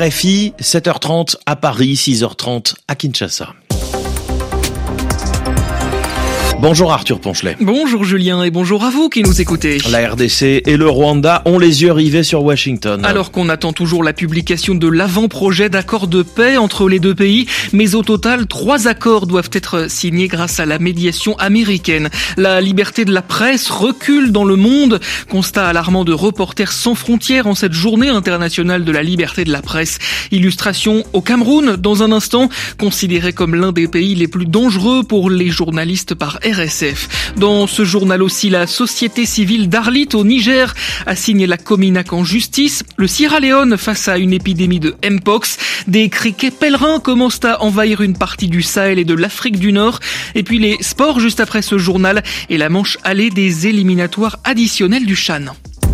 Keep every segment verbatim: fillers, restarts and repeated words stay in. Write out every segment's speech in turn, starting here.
R F I, sept heures trente à Paris, six heures trente à Kinshasa. Bonjour Arthur Ponchelet. Bonjour Julien et bonjour à vous qui nous écoutez. La R D C et le Rwanda ont les yeux rivés sur Washington. Alors qu'on attend toujours la publication de l'avant-projet d'accord de paix entre les deux pays, mais au total, trois accords doivent être signés grâce à la médiation américaine. La liberté de la presse recule dans le monde. Constat alarmant de Reporters sans frontières en cette journée internationale de la liberté de la presse. Illustration au Cameroun, dans un instant, considéré comme l'un des pays les plus dangereux pour les journalistes par R S F. Dans ce journal aussi, la société civile d'Arlit au Niger a signé la Cominac en justice. Le Sierra Leone face à une épidémie de Mpox. Des criquets pèlerins commencent à envahir une partie du Sahel et de l'Afrique du Nord. Et puis les sports juste après ce journal et la manche allée des éliminatoires additionnels du Chan.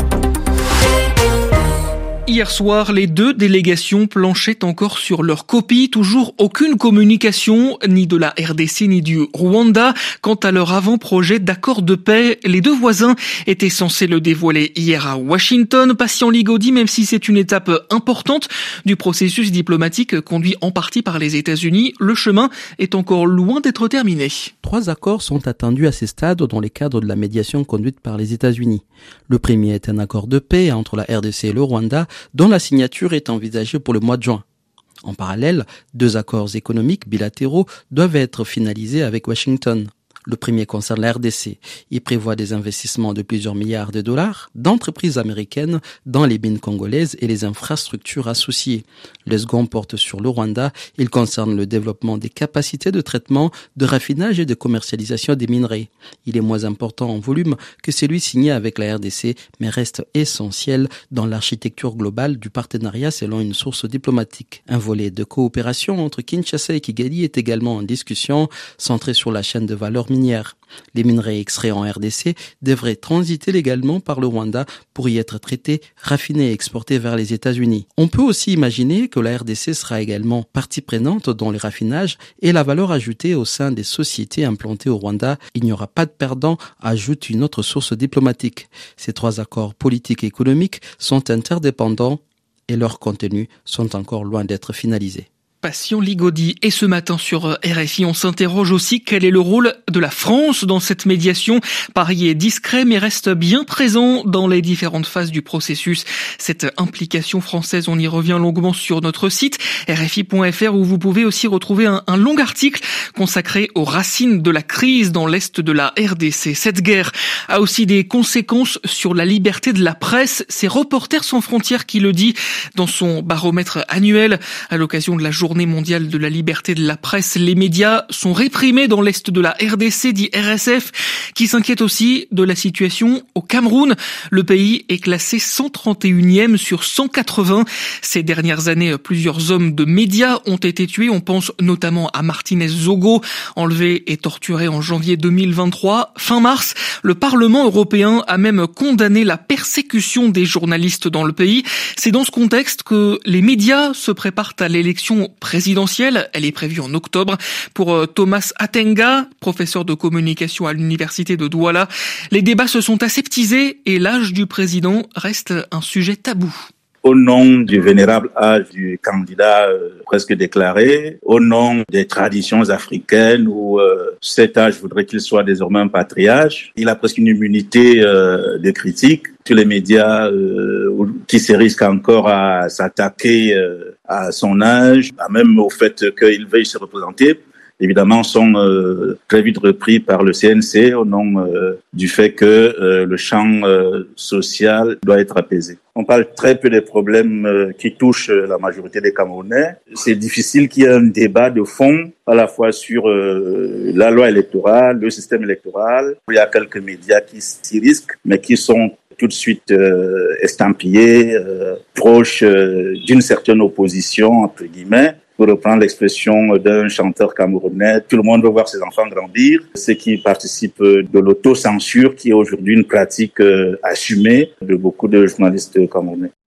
Hier soir, les deux délégations planchaient encore sur leur copie. Toujours aucune communication, ni de la R D C ni du Rwanda. Quant à leur avant-projet d'accord de paix, les deux voisins étaient censés le dévoiler hier à Washington. Patient Ligodi, même si c'est une étape importante du processus diplomatique conduit en partie par les États-Unis, le chemin est encore loin d'être terminé. Trois accords sont attendus à ces stades dans les cadres de la médiation conduite par les États-Unis. Le premier est un accord de paix entre la R D C et le Rwanda, dont la signature est envisagée pour le mois de juin. En parallèle, deux accords économiques bilatéraux doivent être finalisés avec Washington. Le premier concerne la R D C. Il prévoit des investissements de plusieurs milliards de dollars d'entreprises américaines dans les mines congolaises et les infrastructures associées. Le second porte sur le Rwanda. Il concerne le développement des capacités de traitement, de raffinage et de commercialisation des minerais. Il est moins important en volume que celui signé avec la R D C, mais reste essentiel dans l'architecture globale du partenariat selon une source diplomatique. Un volet de coopération entre Kinshasa et Kigali est également en discussion, centré sur la chaîne de valeur minière. Les minerais extraits en R D C devraient transiter légalement par le Rwanda pour y être traités, raffinés et exportés vers les États-Unis. On peut aussi imaginer que la R D C sera également partie prenante dans les raffinages et la valeur ajoutée au sein des sociétés implantées au Rwanda. Il n'y aura pas de perdant, ajoute une autre source diplomatique. Ces trois accords politiques et économiques sont interdépendants et leurs contenus sont encore loin d'être finalisés. Patient Ligodi. Et ce matin sur R F I, on s'interroge aussi quel est le rôle de la France dans cette médiation. Paris est discret mais reste bien présent dans les différentes phases du processus. Cette implication française, on y revient longuement sur notre site R F I point F R où vous pouvez aussi retrouver un, un long article consacré aux racines de la crise dans l'est de la R D C. Cette guerre a aussi des conséquences sur la liberté de la presse. C'est Reporters sans frontières qui le dit dans son baromètre annuel à l'occasion de la journée Journée mondiale de la liberté de la presse. Les médias sont réprimés dans l'est de la R D C, dit R S F, qui s'inquiète aussi de la situation au Cameroun. Le pays est classé cent trente et unième sur cent quatre-vingts. Ces dernières années, plusieurs hommes de médias ont été tués. On pense notamment à Martinez Zogo, enlevé et torturé en janvier deux mille vingt-trois. Fin mars, le Parlement européen a même condamné la persécution des journalistes dans le pays. C'est dans ce contexte que les médias se préparent à l'élection présidentielle. Elle est prévue en octobre. Pour Thomas Atenga, professeur de communication à l'université de Douala, les débats se sont aseptisés et l'âge du président reste un sujet tabou. Au nom du vénérable âge du candidat euh, presque déclaré, au nom des traditions africaines où euh, cet âge voudrait qu'il soit désormais un patriarche, il a presque une immunité euh, de critique. Tous les médias euh, qui se risquent encore à s'attaquer euh, à son âge, même au fait qu'il veuille se représenter, évidemment, sont euh, très vite repris par le C N C au nom euh, du fait que euh, le champ euh, social doit être apaisé. On parle très peu des problèmes euh, qui touchent la majorité des Camerounais. C'est difficile qu'il y ait un débat de fond à la fois sur euh, la loi électorale, le système électoral. Il y a quelques médias qui s'y risquent, mais qui sont tout de suite euh, estampillés, euh, proches euh, d'une certaine opposition, entre guillemets. Pour reprendre l'expression d'un chanteur camerounais, tout le monde veut voir ses enfants grandir, ce qui participe de l'autocensure qui est aujourd'hui une pratique assumée de beaucoup de journalistes camerounais.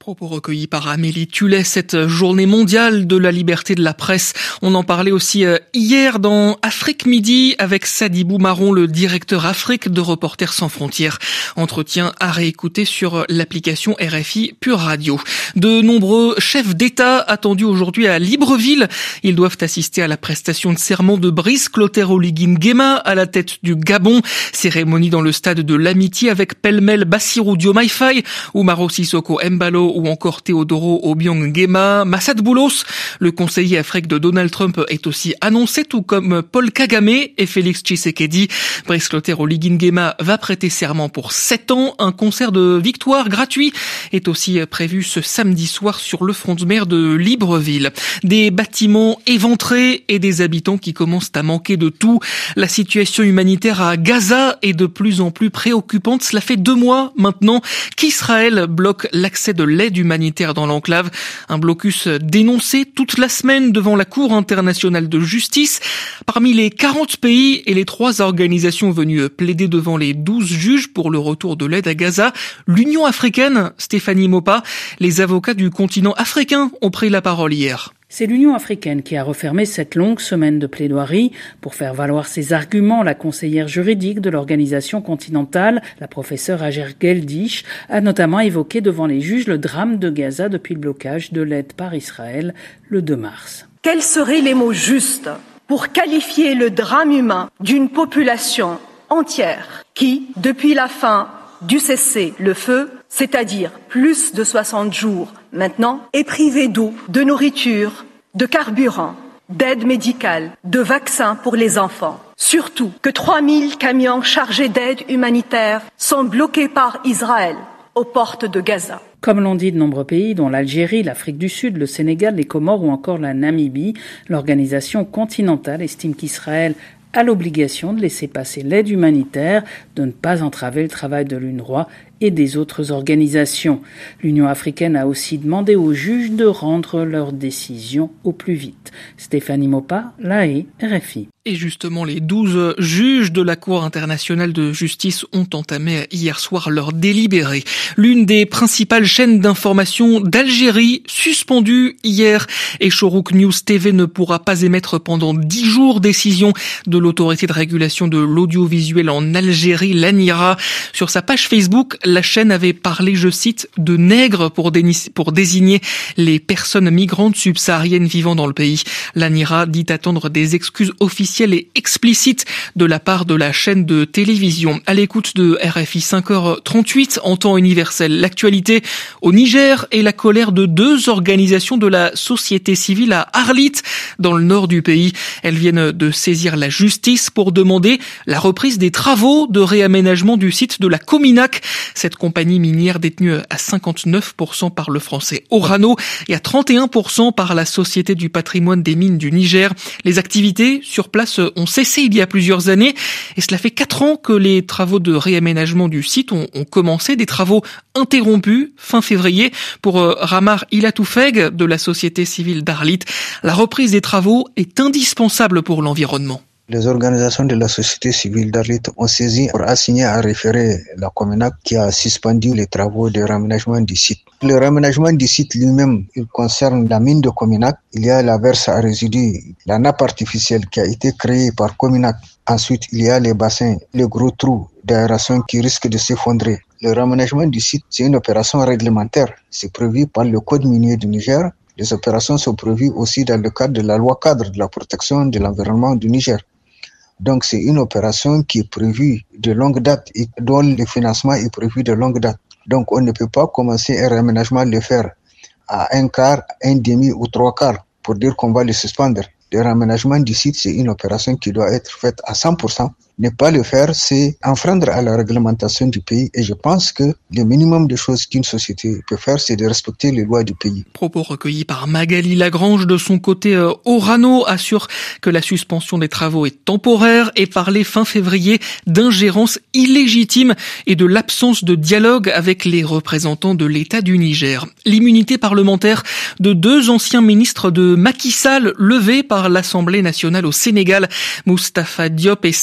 Propos recueillis par Amélie Tullet, cette journée mondiale de la liberté de la presse. On en parlait aussi hier dans Afrique Midi avec Sadibou Marron, le directeur Afrique de Reporters sans frontières. Entretien à réécouter sur l'application R F I Pure Radio. De nombreux chefs d'État attendus aujourd'hui à Libreville. Ils doivent assister à la prestation de serment de Brice Clotaire Oligui Nguema à la tête du Gabon. Cérémonie dans le stade de l'Amitié avec pêle-mêle Bassirou Diomaye Faye, Umaro Sissoko Embalo ou encore Teodoro Obiang Nguema. Massad Boulos, le conseiller Afrique de Donald Trump, est aussi annoncé, tout comme Paul Kagame et Félix Tshisekedi. Brice Clotaire Oligui Nguema va prêter serment pour sept ans. Un concert de victoire gratuit est aussi prévu ce samedi soir sur le front de mer de Libreville. Des bâtiments éventrés et des habitants qui commencent à manquer de tout. La situation humanitaire à Gaza est de plus en plus préoccupante. Cela fait deux mois maintenant qu'Israël bloque l'accès de l'aide humanitaire dans l'enclave. Un blocus dénoncé toute la semaine devant la Cour internationale de justice. Parmi les quarante pays et les trois organisations venues plaider devant les douze juges pour le retour de l'aide à Gaza, l'Union africaine, Stéphanie Mopa, les avocats du continent africain ont pris la parole hier. C'est l'Union africaine qui a refermé cette longue semaine de plaidoirie. Pour faire valoir ses arguments, la conseillère juridique de l'organisation continentale, la professeure Hajer Geldish, a notamment évoqué devant les juges le drame de Gaza depuis le blocage de l'aide par Israël le deux mars. Quels seraient les mots justes pour qualifier le drame humain d'une population entière qui, depuis la fin du cessez-le-feu, c'est-à-dire plus de soixante jours maintenant, est privée d'eau, de nourriture, de carburant, d'aide médicale, de vaccins pour les enfants. Surtout que trois mille camions chargés d'aide humanitaire sont bloqués par Israël aux portes de Gaza. Comme l'ont dit de nombreux pays, dont l'Algérie, l'Afrique du Sud, le Sénégal, les Comores ou encore la Namibie, l'organisation continentale estime qu'Israël a l'obligation de laisser passer l'aide humanitaire, de ne pas entraver le travail de l'UNRWA et des autres organisations. L'Union africaine a aussi demandé aux juges de rendre leurs décisions au plus vite. Stéphanie Mopa, La Haye, R F I. Et justement, les douze juges de la Cour internationale de justice ont entamé hier soir leur délibéré. L'une des principales chaînes d'information d'Algérie, suspendue hier, et Chorouk News T V ne pourra pas émettre pendant dix jours, décision de l'autorité de régulation de l'audiovisuel en Algérie, l'ANIRA. Sur sa page Facebook, la chaîne avait parlé, je cite, de nègres pour, dé- pour désigner les personnes migrantes subsahariennes vivant dans le pays. L'ANIRA dit attendre des excuses officielles et explicites de la part de la chaîne de télévision. À l'écoute de R F I cinq heures trente-huit en temps universel, l'actualité au Niger et la colère de deux organisations de la société civile à Arlit, dans le nord du pays. Elles viennent de saisir la justice pour demander la reprise des travaux de réaménagement du site de la Cominac, cette compagnie minière détenue à cinquante-neuf pour cent par le français Orano et à trente et un pour cent par la Société du patrimoine des mines du Niger. Les activités sur place ont cessé il y a plusieurs années et cela fait quatre ans que les travaux de réaménagement du site ont, ont commencé, des travaux interrompus fin février pour euh, Ramar Ilatoufeg de la Société civile d'Arlit. La reprise des travaux est indispensable pour l'environnement. Les organisations de la société civile d'Arlit ont saisi pour assigner à référer la Cominac qui a suspendu les travaux de réaménagement du site. Le réaménagement du site lui-même, il concerne la mine de Cominac. Il y a la verse à résidus, la nappe artificielle qui a été créée par Cominac. Ensuite, il y a les bassins, les gros trous d'aération qui risquent de s'effondrer. Le réaménagement du site, c'est une opération réglementaire. C'est prévu par le Code minier du Niger. Les opérations sont prévues aussi dans le cadre de la loi cadre de la protection de l'environnement du Niger. Donc, c'est une opération qui est prévue de longue date et dont le financement est prévu de longue date. Donc, on ne peut pas commencer un réaménagement, le faire à un quart, un demi ou trois quarts pour dire qu'on va le suspendre. Le réaménagement du site, c'est une opération qui doit être faite à cent pour cent. Ne pas le faire, c'est enfreindre à la réglementation du pays. Et je pense que le minimum de choses qu'une société peut faire, c'est de respecter les lois du pays. Propos recueillis par Magali Lagrange. De son côté, Orano assure que la suspension des travaux est temporaire et parlait fin février d'ingérence illégitime et de l'absence de dialogue avec les représentants de l'État du Niger. L'immunité parlementaire de deux anciens ministres de Macky Sall levée par l'Assemblée nationale au Sénégal, Moustapha Diop et Salimata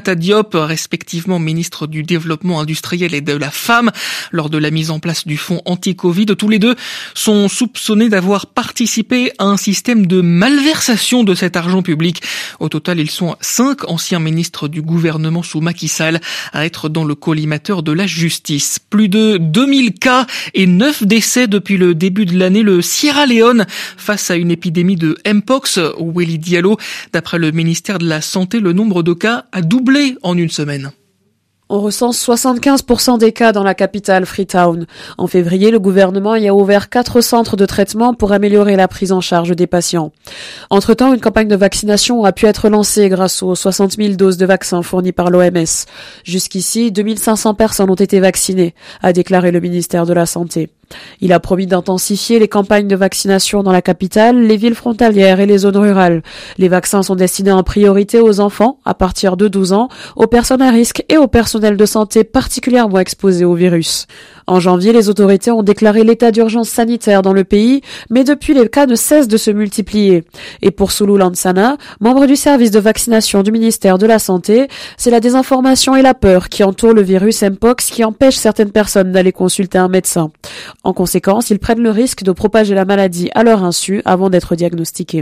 Aminata Diop, respectivement ministre du Développement industriel et de la Femme, lors de la mise en place du fonds anti-Covid. Tous les deux sont soupçonnés d'avoir participé à un système de malversation de cet argent public. Au total, ils sont cinq anciens ministres du gouvernement sous Macky Sall à être dans le collimateur de la justice. Plus de deux mille cas et neuf décès depuis le début de l'année. Le Sierra Leone face à une épidémie de Mpox. Willy Diallo, d'après le ministère de la Santé, le nombre de cas a doublé en une semaine. On recense soixante-quinze pour cent des cas dans la capitale Freetown. En février, le gouvernement y a ouvert quatre centres de traitement pour améliorer la prise en charge des patients. Entre-temps, une campagne de vaccination a pu être lancée grâce aux soixante mille doses de vaccins fournies par l'O M S. Jusqu'ici, deux mille cinq cents personnes ont été vaccinées, a déclaré le ministère de la Santé. Il a promis d'intensifier les campagnes de vaccination dans la capitale, les villes frontalières et les zones rurales. Les vaccins sont destinés en priorité aux enfants à partir de douze ans, aux personnes à risque et au personnel de santé particulièrement exposés au virus. En janvier, les autorités ont déclaré l'état d'urgence sanitaire dans le pays, mais depuis, les cas ne cessent de se multiplier. Et pour Sulu Lansana, membre du service de vaccination du ministère de la Santé, c'est la désinformation et la peur qui entourent le virus Mpox qui empêchent certaines personnes d'aller consulter un médecin. En conséquence, ils prennent le risque de propager la maladie à leur insu avant d'être diagnostiqués.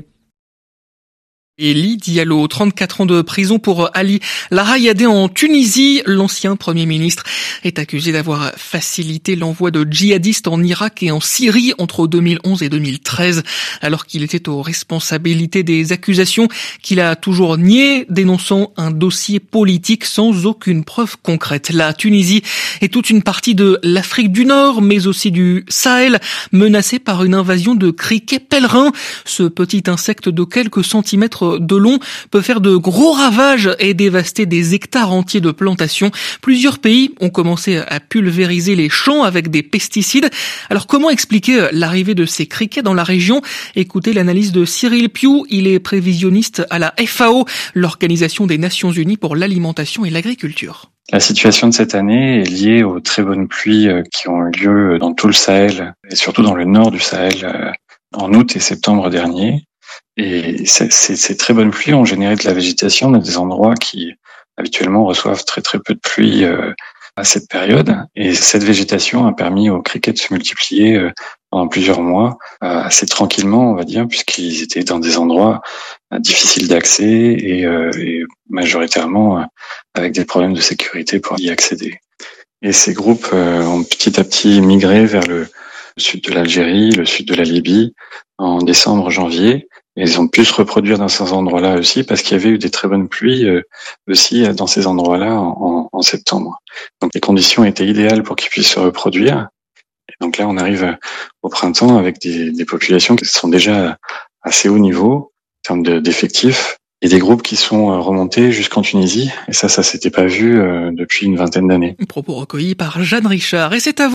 Elie Diallo, trente-quatre ans de prison pour Ali Larayadeh en Tunisie. L'ancien Premier ministre est accusé d'avoir facilité l'envoi de djihadistes en Irak et en Syrie entre deux mille onze et deux mille treize, alors qu'il était aux responsabilités des accusations qu'il a toujours niées, dénonçant un dossier politique sans aucune preuve concrète. La Tunisie et toute une partie de l'Afrique du Nord, mais aussi du Sahel, menacée par une invasion de criquets pèlerins. Ce petit insecte de quelques centimètres de long peut faire de gros ravages et dévaster des hectares entiers de plantations. Plusieurs pays ont commencé à pulvériser les champs avec des pesticides. Alors comment expliquer l'arrivée de ces criquets dans la région? Écoutez l'analyse de Cyril Piou, il est prévisionniste à la F A O, l'Organisation des Nations Unies pour l'alimentation et l'agriculture. La situation de cette année est liée aux très bonnes pluies qui ont eu lieu dans tout le Sahel et surtout dans le nord du Sahel en août et septembre dernier. Et ces, ces, ces très bonnes pluies ont généré de la végétation dans des endroits qui habituellement reçoivent très très peu de pluie euh, à cette période. Et cette végétation a permis aux criquets de se multiplier euh, pendant plusieurs mois, euh, assez tranquillement on va dire, puisqu'ils étaient dans des endroits euh, difficiles d'accès et, euh, et majoritairement euh, avec des problèmes de sécurité pour y accéder. Et ces groupes euh, ont petit à petit migré vers le, le sud de l'Algérie, le sud de la Libye en décembre, janvier. Et ils ont pu se reproduire dans ces endroits-là aussi parce qu'il y avait eu des très bonnes pluies euh, aussi dans ces endroits-là en, en, en septembre. Donc les conditions étaient idéales pour qu'ils puissent se reproduire. Et donc là, on arrive au printemps avec des, des populations qui sont déjà assez haut niveau en termes de, d'effectifs et des groupes qui sont remontés jusqu'en Tunisie. Et ça, ça s'était pas vu euh, depuis une vingtaine d'années. Propos recueillis par Jeanne Richard. Et c'est à vous.